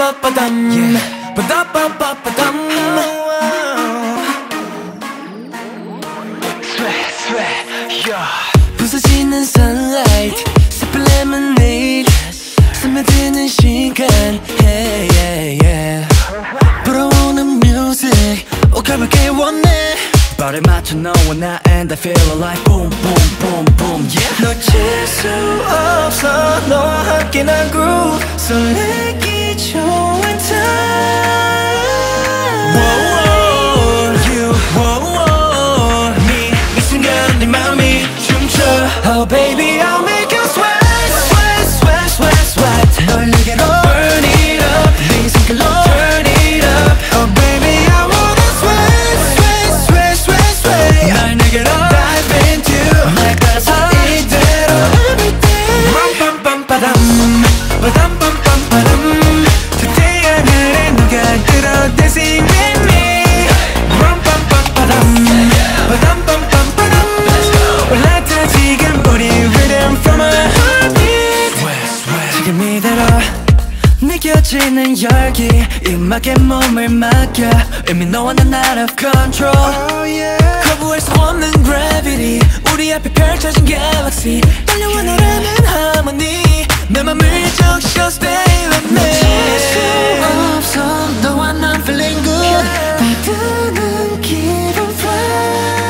빠담 빠담 부서지는 sunlight 슬픈 lemonade 스며드는 시간 hey, yeah, yeah. 불어오는 music 오가볍게 원해 발에 맞춰 너와 나 and I feel like boom boom boom boom yeah. 놓칠 수 없어 너와 함께 난 groove 설레기 좋은 time whoa, you whoa, me 이 순간 네 맘이 춤춰 Oh baby I'll make you sweat sweat sweat sweat sweat 널 내게로 burn it up 네 손길로 turn it up Oh baby I wanna sweat sweat sweat sweat sweat 날 내게로 dive into 날 따라서 이대로 everything 빰빰빰빠담 빠담빰빰빠담 today 하늘에 너가 들어 dancing with me 빰빰빰빠담 빠담빰빰빠담 올라타 지금 우리 rhythm from our heartbeat 지금 이대로 느껴지는 열기 음악에 몸을 맡겨 이미 너와 난 out of control 거부할 수 없는 gravity 우리 앞에 펼쳐진 galaxy 달려와 너라는 harmony 내 맘을 적셔 stay with me 놓칠 수 없어 너와 난 feeling good 달드는 기분 fly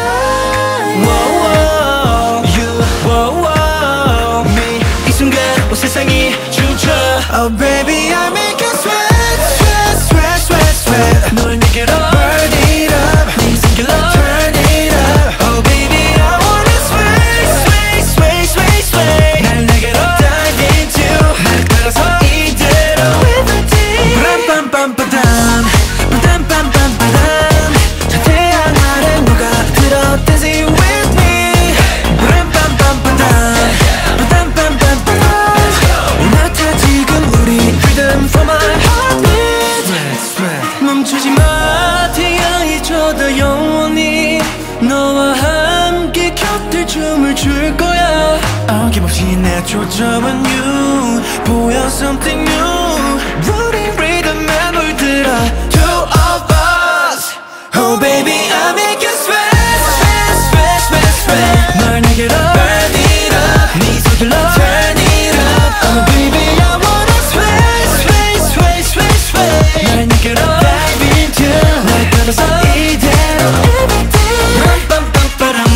whoa, you whoa, me 이 순간 온 세상이 춤춰 Oh baby I make you sweat sweat sweat sweat sweat 널 내게로 burn it up 네 손길로 turn it up Oh baby I wanna sway sway sway sway sway 날 내게로 dive into 날 따라서 이대로 with a team 빠담빰빰빠담 빠담빰빰빠담 저 태양 아래 너가 들어 dancing with me 빠담빰빰빠담 빠담빰빰빠담 올라타 지금 우리 rhythm from our heartbeat 멈추지 마 태양이 져도 영원히 너와 함께 곁들 춤을 출 거야 어김없이 내쫓아온 you 보여 something new 우리 rhythm에 물들어 two of us Oh baby I make you sweat sweat sweat sweat sweat 널 내게로 burn it up 네 손길로 turn it up Oh baby I wanna sway sway sway sway sway 날 내게로 dive into 날 따라서 이대로 everything 빰빰빰빠람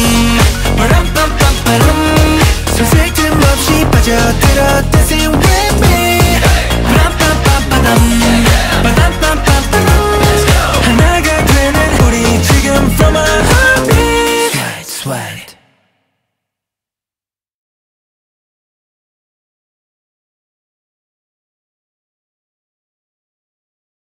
빠람빰빰빠람 손색 틈 없이 빠져들어 dancing with me 빰빰빰빠담 빠담빰빰빠람 하나가 되는 우리 지금 from our heartbeat Sway